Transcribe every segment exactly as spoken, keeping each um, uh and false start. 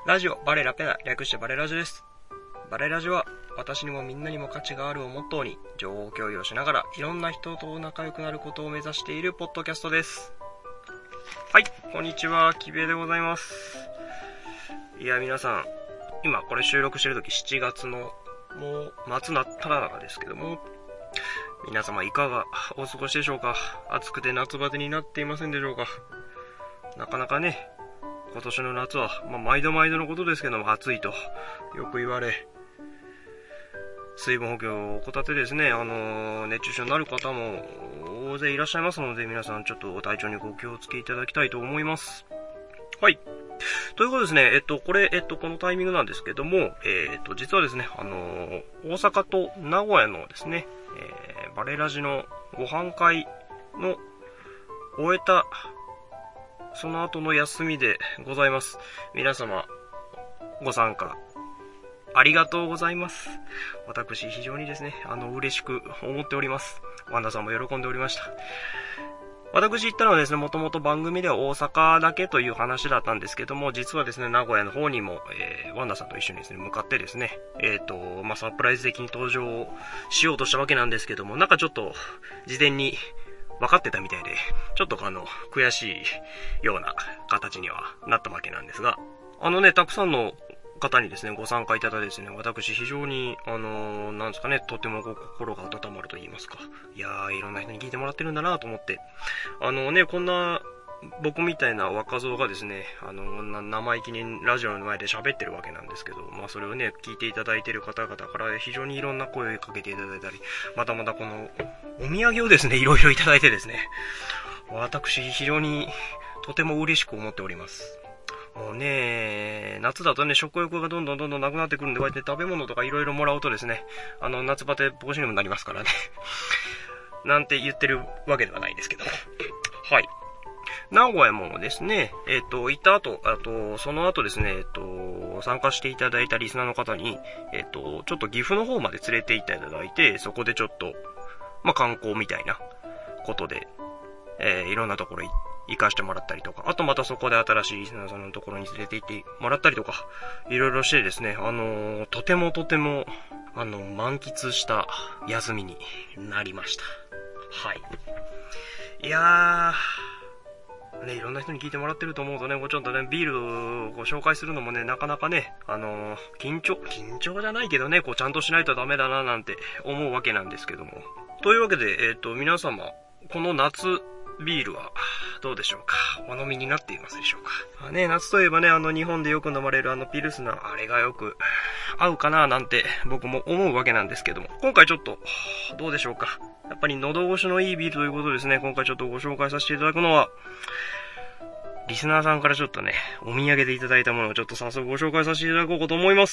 ラジオバレラペダ、略してバレラジです。バレラジは私にもみんなにも価値があるをモットーに情報共有をしながらいろんな人と仲良くなることを目指しているポッドキャストです。はい、こんにちは、きべでございます。いや皆さん、今これ収録してるときしちがつのもう末なったら中ですけども、皆様いかがお過ごしでしょうか。暑くて夏バテになっていませんでしょうか。なかなかね、今年の夏は、まあ、毎度毎度のことですけども暑いとよく言われ、水分補給を怠ってですね、あのー、熱中症になる方も大勢いらっしゃいますので、皆さんちょっと体調にご気をつけいただきたいと思います。はい。ということですね、えっと、これ、えっと、このタイミングなんですけども、えっと、実はですね、あのー、大阪と名古屋のですね、えー、バレラジのご飯会の終えたその後の休みでございます。皆様ご参加ありがとうございます。私非常にですね、あの嬉しく思っております。ワンダさんも喜んでおりました。私言ったのはですね、もともと番組では大阪だけという話だったんですけども、実はですね、名古屋の方にも、えー、ワンダさんと一緒にですね、向かってですね、えっと、まあ、サプライズ的に登場しようとしたわけなんですけども、なんかちょっと事前に分かってたみたいで、ちょっとあの、悔しいような形にはなったわけなんですが、あのね、たくさんの方にですね、ご参加いただいてですね、私非常に、あのー、なんですかね、とても心が温まると言いますか。いやー、いろんな人に聞いてもらってるんだなと思って。あのね、こんな、僕みたいな若造がですね、あの、生意気にラジオの前で喋ってるわけなんですけど、まあそれをね、聞いていただいている方々から非常にいろんな声をかけていただいたり、またまたこの、お土産をですね、いろいろいただいてですね、私非常にとても嬉しく思っております。もうね、夏だとね、食欲がどんどんどんどんなくなってくるんで、こうやって食べ物とかいろいろもらうとですね、あの、夏バテ防止にもなりますからね。なんて言ってるわけではないですけど。はい。名古屋もですね、えっと、行った後、あと、その後ですね、えっと、参加していただいたリスナーの方に、えっと、ちょっと岐阜の方まで連れて行っていただいて、そこでちょっと、まあ、観光みたいなことで、えー、いろんなところ行かしてもらったりとか、あとまたそこで新しいリスナーさんのところに連れて行ってもらったりとか、いろいろしてですね、あのー、とてもとても、あの、満喫した休みになりました。はい。いやー、ね、いろんな人に聞いてもらってると思うとね、ちょっとね、ビールをご紹介するのもね、なかなかね、あのー、緊張、緊張じゃないけどね、こう、ちゃんとしないとダメだな、なんて思うわけなんですけども。というわけで、えっと、皆様、この夏、ビールはどうでしょうか。お飲みになっていますでしょうか。あね、夏といえばね、あの日本でよく飲まれるあのピルスナー、あれがよく合うかななんて僕も思うわけなんですけども、今回ちょっとどうでしょうか。やっぱり喉越しのいいビールということですね。今回ちょっとご紹介させていただくのは、リスナーさんからちょっとね、お土産でいただいたものをちょっと早速ご紹介させていただこうと思います。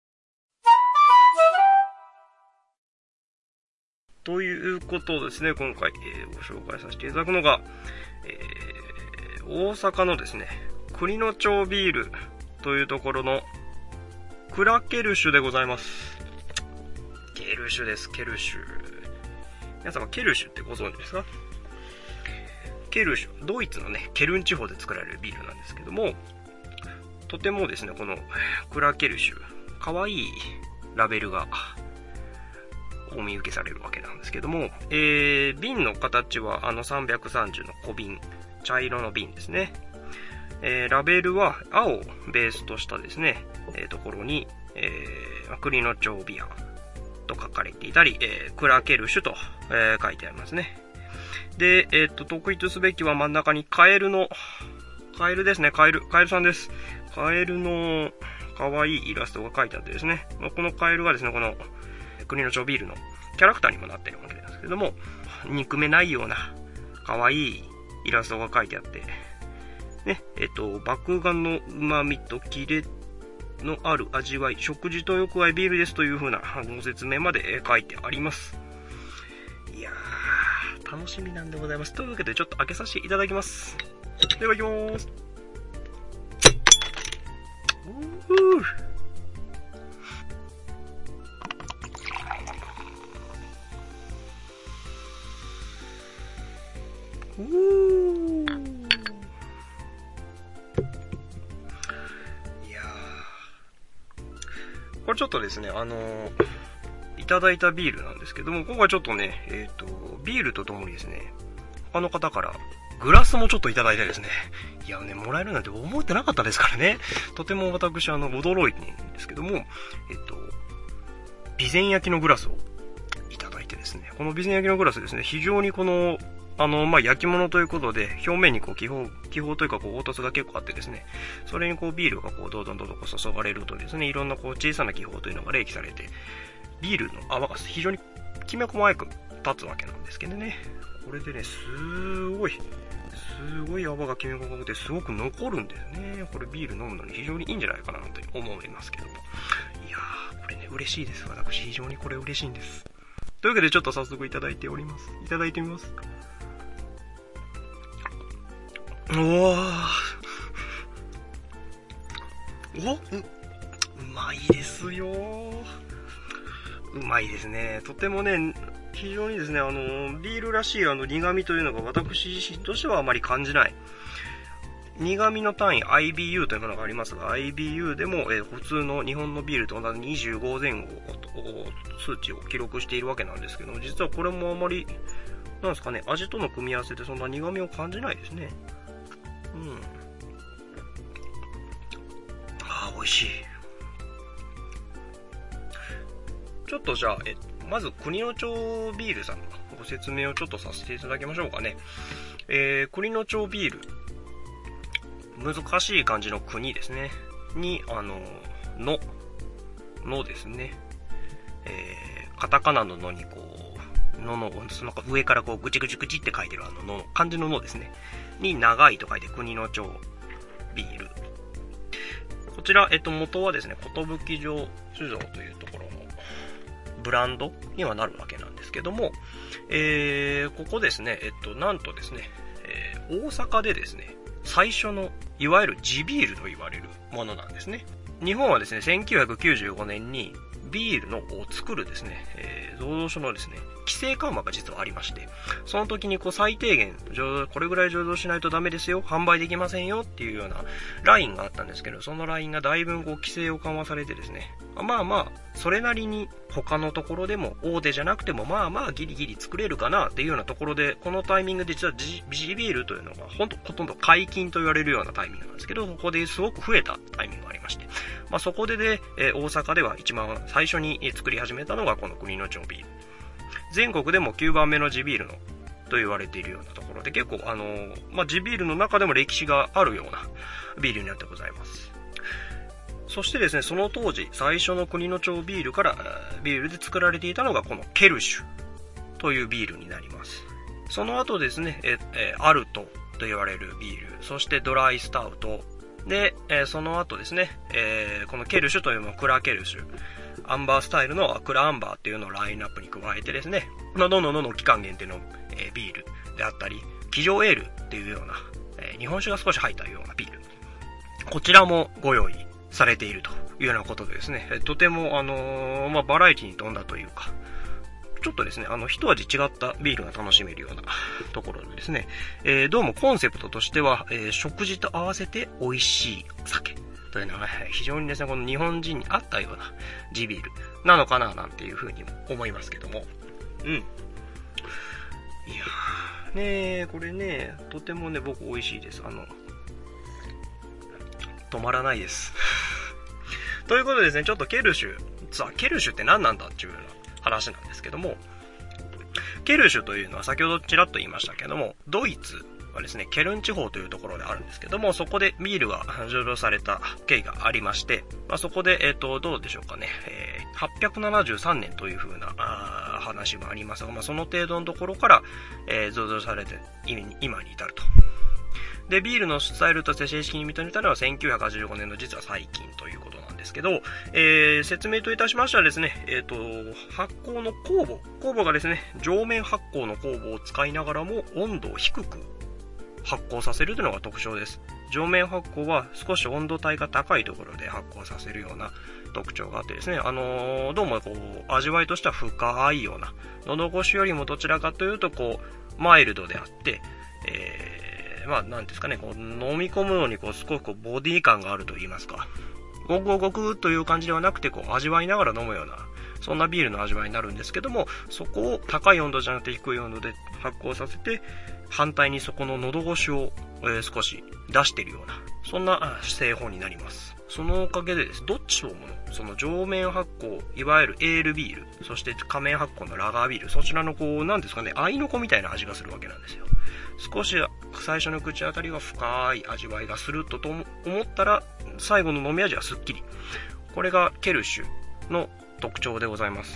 ということですね、今回、えー、ご紹介させていただくのが、えー、大阪のですね、栗の町ビールというところのクラケルシュでございます。ケルシュです、ケルシュ。皆様、ケルシュってご存知ですか？ケルシュ、ドイツのね、ケルン地方で作られるビールなんですけども、とてもですね、このクラケルシュ、かわいいラベルがお見受けされるわけなんですけども、えー、瓶の形はあのさんびゃくさんじゅうの小瓶、茶色の瓶ですね。えー、ラベルは青をベースとしたですね、えー、ところに、えー、栗の町ビアと書かれていたり、えー、クラケルシュと、えー、書いてありますね。で、えっと、特筆すべきは真ん中にカエルの、カエルですね、カエル、カエルさんです。カエルの可愛いイラストが書いてあってですね、このカエルがですね、この栗の町ビールのキャラクターにもなっているわけですけれども、憎めないような可愛いイラストが書いてあって、ね、えっと、麦芽の旨味とキレのある味わい、食事とよく合いビールですという風なご説明まで書いてあります。いやー、楽しみなんでございます。というわけでちょっと開けさせていただきます。では行きます。うーうーいやこれちょっとですね、あのー、いただいたビールなんですけども、今回ちょっとね、えっと、ビールとともにですね、他の方からグラスもちょっといただいてですね、いやね、もらえるなんて思ってなかったですからね、とても私、あの、驚いてるんですけども、えっと、備前焼きのグラスをいただいてですね、この備前焼きのグラスですね、非常にこの、あの、まあ、焼き物ということで、表面にこう、気泡、気泡というか、こう、凹凸が結構あってですね、それにこう、ビールがこう、どんどんどんどんこう注がれるとですね、いろんなこう、小さな気泡というのが冷気されて、ビールの泡が非常にきめ細く立つわけなんですけどね。これでね、すごい、すごい泡がきめ細くて、すごく残るんですね。これビール飲むのに非常にいいんじゃないかなって思いますけども。いやー、これね、嬉しいです。私、非常にこれ嬉しいんです。というわけで、ちょっと早速いただいております。いただいてみます。おー。おう、うまいですよー。うまいですね。とてもね、非常にですね、あの、ビールらしいあの苦味というのが私自身としてはあまり感じない。苦味の単位 アイビーユー というものがありますが、アイビーユー でも、えー、普通の日本のビールと同じにじゅうご前後数値を記録しているわけなんですけど、実はこれもあまり、なんですかね、味との組み合わせでそんな苦味を感じないですね。うん。ああ、美味しい。ちょっとじゃあ、え、まず国の町ビールさんのご説明をちょっとさせていただきましょうかね。えー、国の町ビール。難しい漢字の国ですね。に、あの、の、のですね。えー、カタカナののにこう、のの、その上からこう、ぐちぐちぐちって書いてるあのの、漢字ののですね。に、長いと書いて国の町ビール。こちら、えっと、元はですね、寿城酒造というところのブランドにはなるわけなんですけども、えー、ここですね、えっと、なんとですね、えー、大阪でですね、最初の、いわゆる地ビールと言われるものなんですね。日本はですね、せんきゅうひゃくきゅうじゅうごねんにビールのを作るですね、えー、醸造所のですね、規制緩和が実はありまして、その時にこう最低限、これぐらい醸造しないとダメですよ、販売できませんよっていうようなラインがあったんですけど、そのラインがだいぶこう規制を緩和されてですね、まあまあ、それなりに他のところでも大手じゃなくてもまあまあギリギリ作れるかなっていうようなところで、このタイミングで実は地ビールというのがほんとほとんど解禁と言われるようなタイミングなんですけど、そこですごく増えたタイミングがありまして、まあそこでで、えー、大阪では一番最初に作り始めたのがこの国の町ビール。全国でもきゅうばんめの地ビールのと言われているようなところで、結構あのー、まあ地ビールの中でも歴史があるようなビールになってございます。そしてですね、その当時、最初の国の町ビールから、ビールで作られていたのがこのケルシュというビールになります。その後ですね、え、え、アルトと言われるビール、そしてドライスタウト、で、え、その後ですね、えー、このケルシュというのはクラケルシュ、アンバースタイルのクラアンバーっていうのをラインナップに加えてですね、どんどんどんどん期間限定の、えー、ビールであったり、騎乗エールっていうような、えー、日本酒が少し入ったようなビール。こちらもご用意されているというようなことでですね、とてもあのー、まあ、バラエティに富んだというか、ちょっとですね、あの、一味違ったビールが楽しめるようなところでですね、えー、どうもコンセプトとしては、えー、食事と合わせて美味しい酒というのが、ね、非常にですね、この日本人に合ったような地ビールなのかななんていうふうに思いますけども。うん。いやー、ねー、これね、とてもね、僕美味しいです。あの、止まらないです。ということでですね、ちょっとケルシュ、さあ、ケルシュって何なんだっていうような話なんですけども、ケルシュというのは先ほどちらっと言いましたけども、ドイツはですね、ケルン地方というところであるんですけども、そこでビールが醸造された経緯がありまして、まあ、そこで、えっと、どうでしょうかね、えー、はっぴゃくななじゅうさんねんという風なあ話もありますが、まあ、その程度のところから、えー、醸造されて今に至ると。で、ビールのスタイルとして正式に認めたのはせんきゅうひゃくはちじゅうごねんの実は最近ということなんですけど、えー、説明といたしましてはですね、えっと、発酵の酵母、酵母がですね、上面発酵の酵母を使いながらも温度を低く発酵させるというのが特徴です。上面発酵は少し温度帯が高いところで発酵させるような特徴があってですね、あのー、どうもこう、味わいとしては深いような、喉越しよりもどちらかというとこう、マイルドであって、えーまあ、なんですかね、こう飲み込むのにこう少しこうボディ感があると言いますか、 ごくごくごくという感じではなくて、こう味わいながら飲むような、そんなビールの味わいになるんですけども、そこを高い温度じゃなくて低い温度で発酵させて、反対にそこの喉越しを、えー、少し出しているような、そんな製法になります。そのおかげでです、どっちもの、その上面発酵、いわゆるエールビール、そして下面発酵のラガービール、そちらのこう、なんですかね、合いの子みたいな味がするわけなんですよ。少し最初の口当たりは深い味わいがするとと思ったら、最後の飲み味はすっきり。これがケルシュの特徴でございます。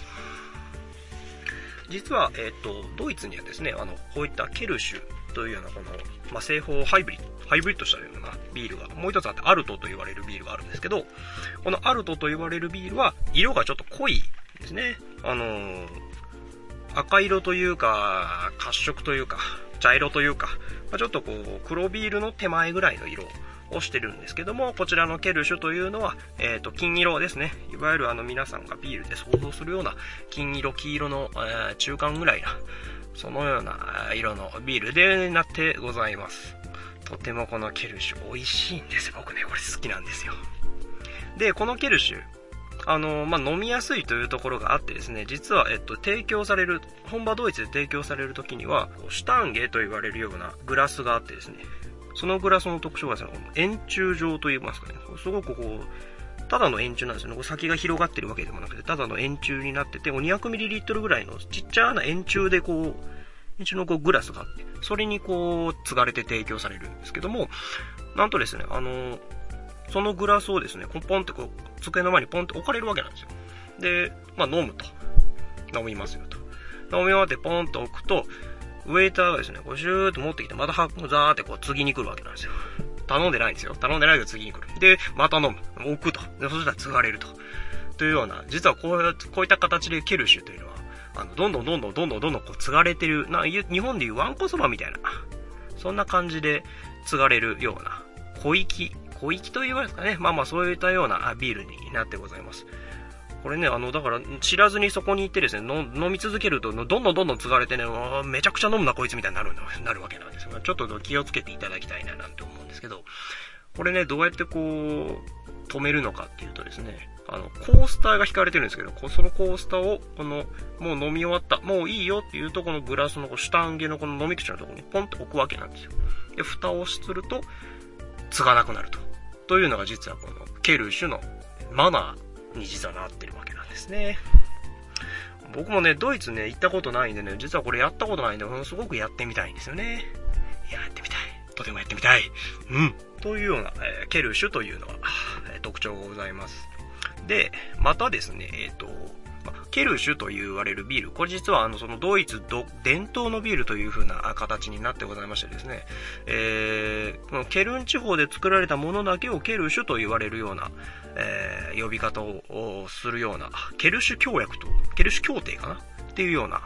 実は、えっと、ドイツにはですね、あの、こういったケルシュというようなこの、まあ、製法ハイブリッド、ハイブリッドしたようなビールがもう一つあって、アルトと言われるビールがあるんですけど、このアルトと言われるビールは色がちょっと濃いですね。あのー、赤色というか、褐色というか、茶色というか、まあ、ちょっとこう、黒ビールの手前ぐらいの色をしてるんですけども、こちらのケルシュというのは、えっと、金色ですね。いわゆるあの皆さんがビールで想像するような金色、黄色の、えー、中間ぐらいな、そのような色のビールでなってございます。とてもこのケルシュ美味しいんですよ。僕ね、これ好きなんですよ。で、このケルシュ、あの、まあ、飲みやすいというところがあってですね、実は、えっと、提供される、本場ドイツで提供される時には、シュタンゲと言われるようなグラスがあってですね、そのグラスの特徴がですね、この円柱状と言いますかね、すごくこう、ただの円柱なんですよね。先が広がってるわけでもなくて、ただの円柱になってて、にひゃくミリリットル ぐらいのちっちゃな円柱でこう、円柱のこうグラスがあって、それにこう、継がれて提供されるんですけども、なんとですね、あの、そのグラスをですね、ポンってこう、机の前にポンって置かれるわけなんですよ。で、まあ飲むと。飲みますよと。飲み終わってポンと置くと、ウェイターがですね、こうシューッと持ってきて、またザーってこう、次に来るわけなんですよ。頼んでないんですよ。頼んでないけど次に来る。で、また飲む。置くと。で、そしたら継がれると。というような、実はこういう、こういった形でケルシュというのは、あの、どんどんどんどんどんどんどんどんこう継がれてる、な、日本でいうわんこそばみたいな、そんな感じで継がれるような、小粋、小粋と言われますかね。まあまあそういったようなビールになってございます。これね、あの、だから、知らずにそこに行ってですね、飲み続けると、どんどんどんどん継がれてね、めちゃくちゃ飲むなこいつみたいになる、なるわけなんですよ。ちょっと気をつけていただきたいななんて思うんですけど、これね、どうやってこう、止めるのかっていうとですね、あの、コースターが引かれてるんですけど、そのコースターを、この、もう飲み終わった、もういいよっていうとこのグラスのシュタンゲのこの飲み口のところにポンって置くわけなんですよ。で、蓋をすると、継がなくなると。というのが実はこの、ケルシュのマナーに実はなってるわけなんですね。僕もね、ドイツね、行ったことないんでね、実はこれやったことないんで、すごくやってみたいんですよね。やってみたい。とてもやってみたい。うん。というような、えー、ケルシュというのは、えー、特徴がございます。で、またですね、えっと、ま、ケルシュと言われるビール、これ実はあの、そのドイツ伝統のビールという風な形になってございましてですね、えー、このケルン地方で作られたものだけをケルシュと言われるような、えー、呼び方をするような、ケルシュ協約と、ケルシュ協定かなっていうような、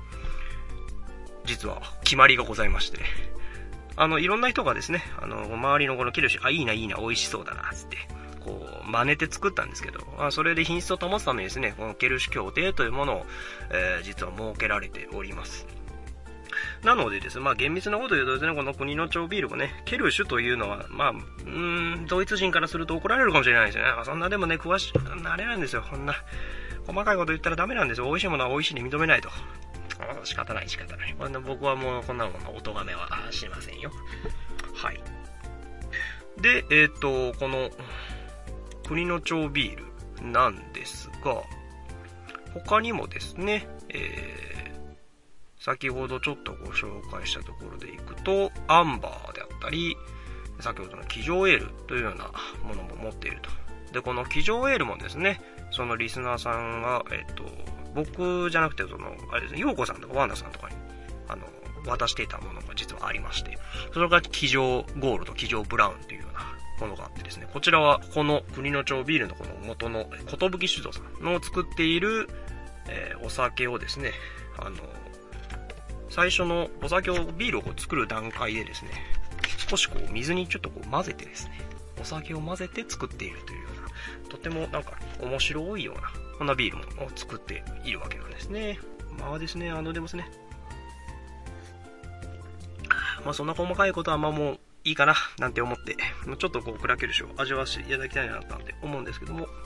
実は決まりがございまして、あの、いろんな人がですね、あの、周りのこのケルシュ、あ、いいな、いいな、美味しそうだな、つって、こう、真似て作ったんですけど、まあ、それで品質を保つためにですね、このケルシュ協定というものを、えー、実は設けられております。なのでですね、まあ厳密なことを言うとですね、この国の町ビールもね、ケルシュというのは、まあ、うーん、ドイツ人からすると怒られるかもしれないですよね。そんなでもね、詳しい、あれなんですよ。こんな、細かいこと言ったらダメなんですよ。美味しいものは美味しいに認めないと。仕方ない仕方ない。僕はもうこんなものお咎めはしませんよ。はい。で、えっと、この、国の町ビールなんですが、他にもですね、えー、先ほどちょっとご紹介したところでいくと、アンバーであったり、先ほどの騎乗エールというようなものも持っていると。で、この騎乗エールもですね、そのリスナーさんが、えっと、僕じゃなくて、その、あれですね、ヨーコさんとかワンダさんとかに、あの、渡していたものが実はありまして、それが騎乗ゴールド、騎乗ブラウンというようなものがあってですね、こちらはこの国の町ビールのこの元の寿酒造さんの作っている、えー、お酒をですね、あの、最初のお酒を、ビールをこう作る段階でですね、少しこう水にちょっとこう混ぜてですね、お酒を混ぜて作っているというような、とてもなんか面白いような、こんなビールを作っているわけなんですね。まあですね、あのでもですね、まあそんな細かいことはまあもういいかななんて思って、ちょっとこうクラケルシュを味わわせていただきたいななんて思うんですけども、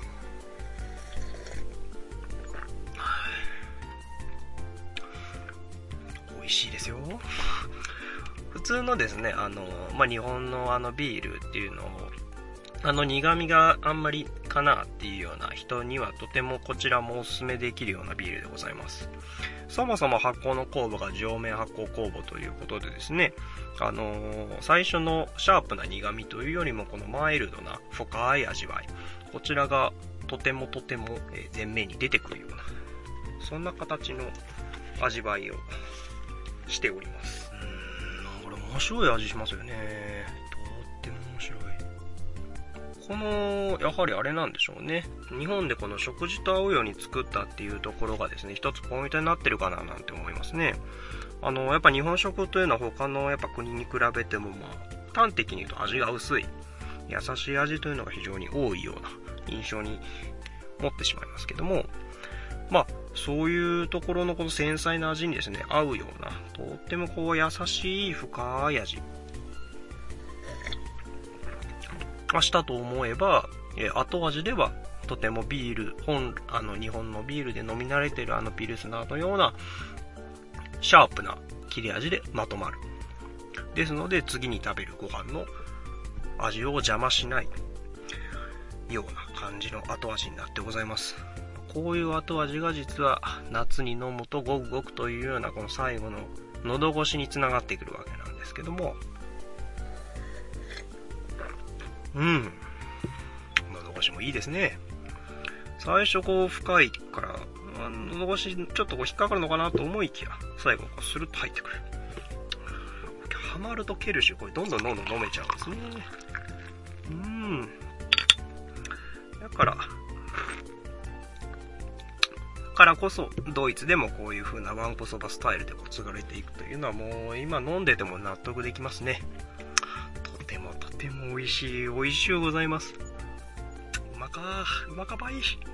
美味しいですよ。普通のですね、あの、まあ、日本のあのビールっていうのを、あの苦味があんまりかなっていうような人にはとてもこちらもおすすめできるようなビールでございます。そもそも発酵の酵母が上面発酵酵母ということでですね、あのー、最初のシャープな苦味というよりもこのマイルドな深い味わい、こちらがとてもとても前面に出てくるような、そんな形の味わいをしております。うーん、これ面白い味しますよね。とっても面白い。この、やはりあれなんでしょうね。日本でこの食事と合うように作ったっていうところがですね、一つポイントになってるかななんて思いますね。あの、やっぱ日本食というのは他のやっぱ国に比べても、まあ、端的に言うと味が薄い、優しい味というのが非常に多いような印象に持ってしまいますけども、まあ、そういうところのこの繊細な味にですね、合うような、とってもこう優しい深い味がしたと思えば、え後味ではとてもビール、本、あの日本のビールで飲み慣れているあのピルスナーのようなシャープな切れ味でまとまる。ですので次に食べるご飯の味を邪魔しないような感じの後味になってございます。こういう後味が実は夏に飲むとごくごくというようなこの最後の喉越しにつながってくるわけなんですけども、うん。喉越しもいいですね。最初こう深いから、喉越しちょっとこう引っかかるのかなと思いきや、最後こうスルッと入ってくる。ハマるとケルシュ、これどんどんどんどん飲めちゃうんですね。うん。だから、からこそ、ドイツでもこういう風なワンコそばスタイルでこう継がれていくというのはもう今飲んでても納得できますね。とてもとても美味しい、美味しゅうございます。うまかー、うまかばい。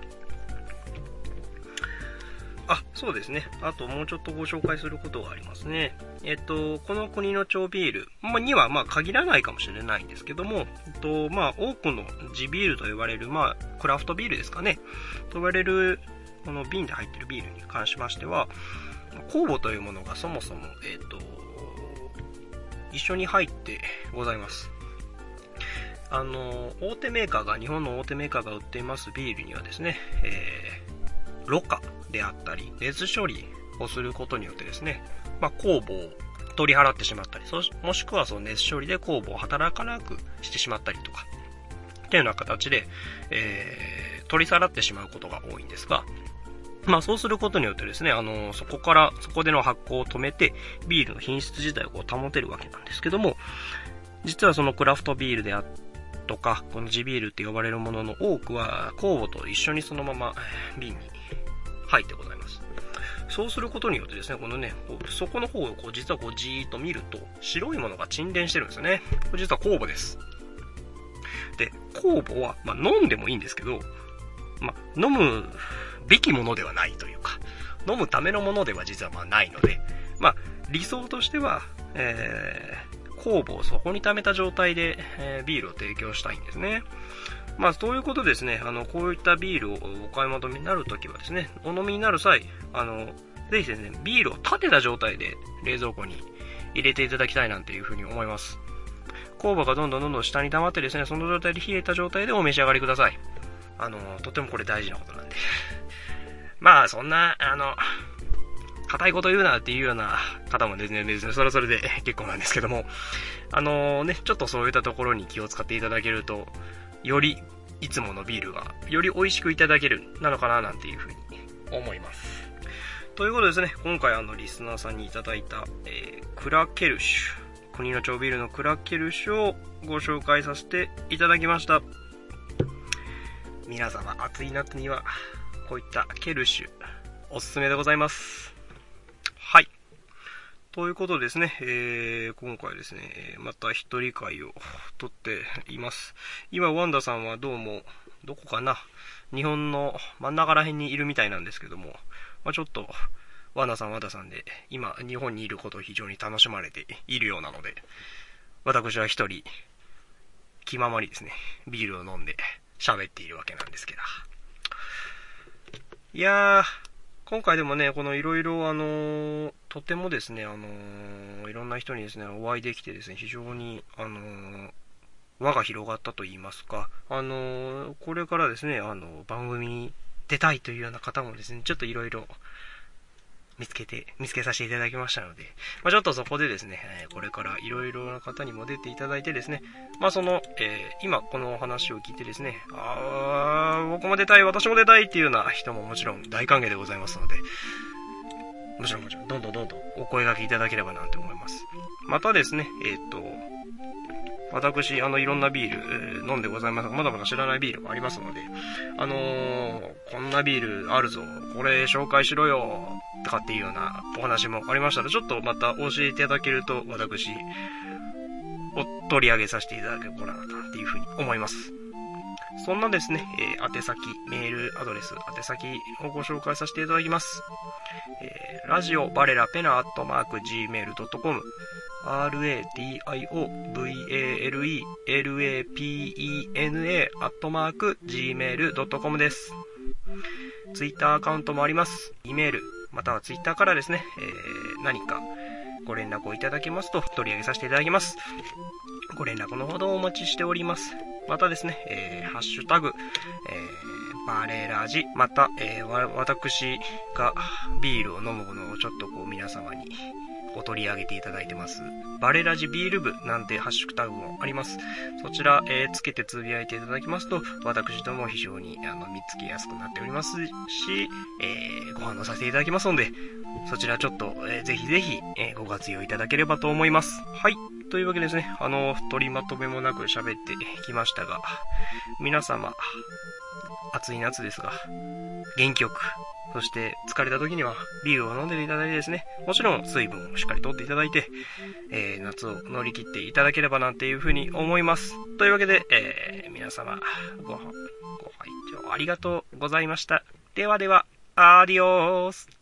あ、そうですね。あともうちょっとご紹介することがありますね。えっと、この国の超ビールにはまあ限らないかもしれないんですけども、えっと、まあ多くの地ビールと呼ばれる、まあクラフトビールですかね。と呼ばれる、この瓶で入っているビールに関しましては、酵母というものがそもそも、えっと、一緒に入ってございます。あの、大手メーカーが、日本の大手メーカーが売っていますビールにはですね、えー、ろ過であったり、熱処理をすることによってですね、まあ、酵母を取り払ってしまったり、もしくはその熱処理で酵母を働かなくしてしまったりとか、っていうような形で、えー、取り去らってしまうことが多いんですが、まあそうすることによってですね、あの、そこから、そこでの発酵を止めて、ビールの品質自体をこう保てるわけなんですけども、実はそのクラフトビールであとか、この地ビールって呼ばれるものの多くは、酵母と一緒にそのまま瓶に入ってございます。そうすることによってですね、このね、こうそこの方をこう実はこうじーっと見ると、白いものが沈殿してるんですよね。これ実は酵母です。で、酵母は、まあ飲んでもいいんですけど、まあ飲むべきものではないというか、飲むためのものでは実はまあないので、まあ理想としては、えー、酵母をそこに溜めた状態で、えー、ビールを提供したいんですね。まあそういうことですね、あのこういったビールをお買い求めになるときはですね、お飲みになる際、あのぜひですね、ビールを立てた状態で冷蔵庫に入れていただきたいなんていうふうに思います。酵母がどんどんどんどん下に溜まってですね、その状態で冷えた状態でお召し上がりください。あのとてもこれ大事なことなんで。まあそんなあの硬いこと言うなっていうような方もですね、別にそれはそれで結構なんですけども、あのね、ちょっとそういったところに気を使っていただけると、よりいつものビールがより美味しくいただけるなのかななんていうふうに思います。ということですね、今回あのリスナーさんにいただいた、えー、クラケルシュ、国の超ビールのクラケルシュをご紹介させていただきました。皆様暑い夏にはこういったケルシュおすすめでございます。はい。ということでですね、えー、今回ですね、また一人会を撮っています。今、ワンダさんはどうも、どこかな、日本の真ん中ら辺にいるみたいなんですけども、まあ、ちょっと、ワンダさん、ワンダさんで、今、日本にいることを非常に楽しまれているようなので、 私は一人、気ままにですね、ビールを飲んで喋っているわけなんですけど。いやー、今回でもね、このいろいろあのー、とてもですね、あのー、いろんな人にですね、お会いできてですね、非常に、あのー、輪が広がったと言いますか、あのー、これからですね、あの、番組に出たいというような方もですね、ちょっといろいろ見つけて、見つけさせていただきましたので、まあ、ちょっとそこでですね、これからいろいろな方にも出ていただいてですね、まあその、えー、今このお話を聞いてですね、あー、僕も出たい、私も出たいっていうような人ももちろん大歓迎でございますので、もちろんもちろん、どんどんどんどんお声掛けいただければなと思います。またですね、えっと、私、あの、いろんなビール、えー、飲んでございますが、まだまだ知らないビールもありますので、あのー、こんなビールあるぞ、これ紹介しろよ、とかっていうようなお話もありましたら、ちょっとまた教えていただけると、私、お取り上げさせていただければな、というふうに思います。そんなですね、えー、宛先、メールアドレス、宛先をご紹介させていただきます。えー、ラジオバレラペナアットマーク ジーメールドットコム ラディオバレラペナ アットマーク ジーメールドットコム です。ツイッターアカウントもあります。E メール、またはツイッターからですね、えー、何かご連絡をいただけますと取り上げさせていただきます。ご連絡のほどお待ちしております。またですね、えー、ハッシュタグ、えー、バレラジ、また、えー、わ、私がビールを飲むのをちょっとこう皆様にお取り上げていただいてます。バレラジビール部なんてハッシュタグもあります。そちら、えー、つけてつぶやいていただきますと、私ども非常にあの見つけやすくなっておりますし、えー、ご反応させていただきますので、そちらちょっと、えー、ぜひぜひ、えー、ご活用いただければと思います。はい。というわけでですね、あの、取りまとめもなく喋ってきましたが、皆様、暑い夏ですが、元気よく、そして疲れた時にはビールを飲んでいただいてですね、もちろん水分をしっかりとっていただいて、えー、夏を乗り切っていただければなっていうふうに思います。というわけで、えー、皆様ご、ご拝聴ありがとうございました。ではでは、アディオース。